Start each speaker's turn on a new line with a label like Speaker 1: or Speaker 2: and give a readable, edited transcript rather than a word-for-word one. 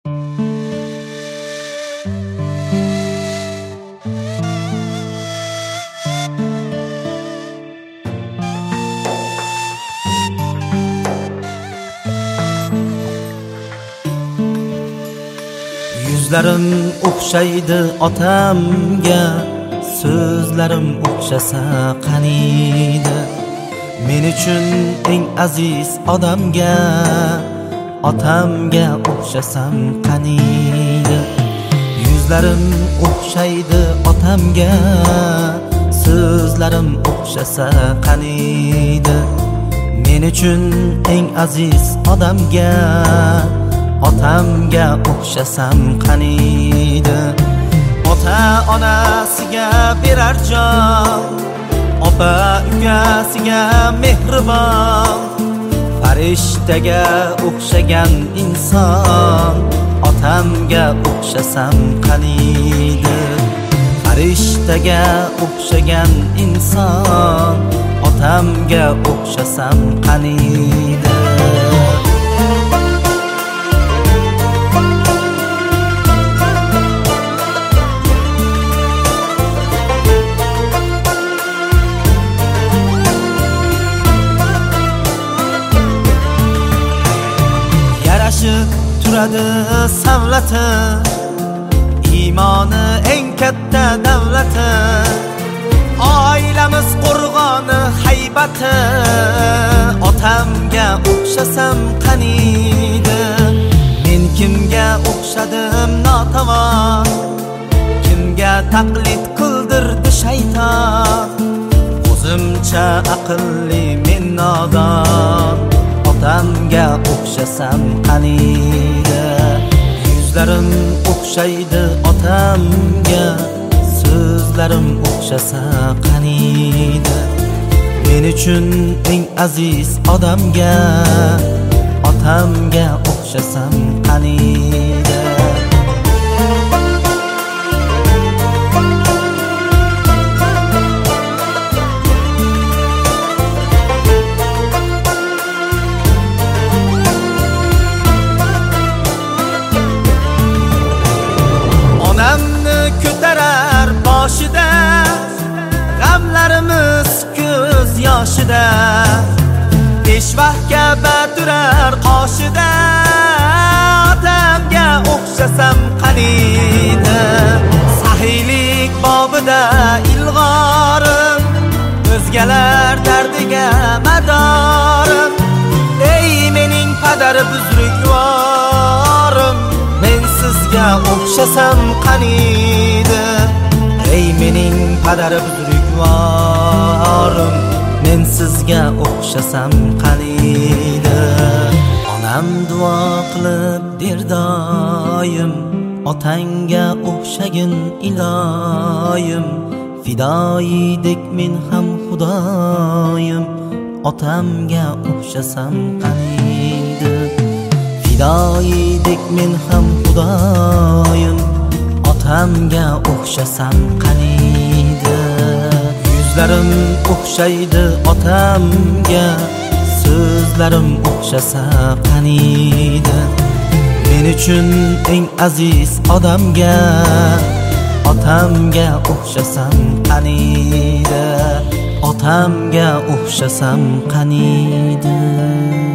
Speaker 1: Yuzlarim o'xshaydi otamga, so'zlarim o'xshasa qaniydi. Men uchun eng aziz odamga, otamga o'xshasam qaniydi. Yuzlarim o'xshaydi otamga, so'zlarim o'xshasa qaniydi. Men uchun eng aziz odamga, otamga o'xshasam qaniydi. Ota onasiga berar jon, opa ukasiga mehribon, farishtaga o'xshagan inson, otamga o'xshasam qaniydi. Farishtaga o'xshagan inson, otamga o'xshasam qaniydi. Turadi savlati, iymoni eng katta davlati, oilamiz qo'rg'oni haybati, otamga o'xshasam qaniydi. Men kimga o'xshadim notavon, kimga taqlid qildirdi shayton. O'zimcha aqlli men nodon, otamga o'xshasam qaniydi. Yuzlarim o'xshaydi otamga, so'zlarim o'xshasa qaniydi. Men uchun eng aziz odamga, otamga o'xshasam qaniydi. Ko'tarar boshida, g'amlarimiz ko'z yoshida, peshvahga turar qoshida, otamga o'xshasam qaniydi. Sahiylik bobida ilg'orim, o'zgalar dardiga madorim. Ey mening padar buzrukvorim, men sizga o'xshasam qaniydi. Ey mening padar buzrukvorim, men sizga o'xshasam qaniydi. Onam duo qilib der doim, otangga o'xshagin iloyim. Fidoyidek men ham xudoyim, otamga o'xshasam qaniydi. Fidoyidek men ham xudoyim, otamga o'xshasam qaniydi. Yuzlarim o'xshaydi otamga, so'zlarim o'xshasa qaniydi. Men uchun eng aziz odamga, otamga o'xshasam qaniydi. Otamga o'xshasam qaniydi.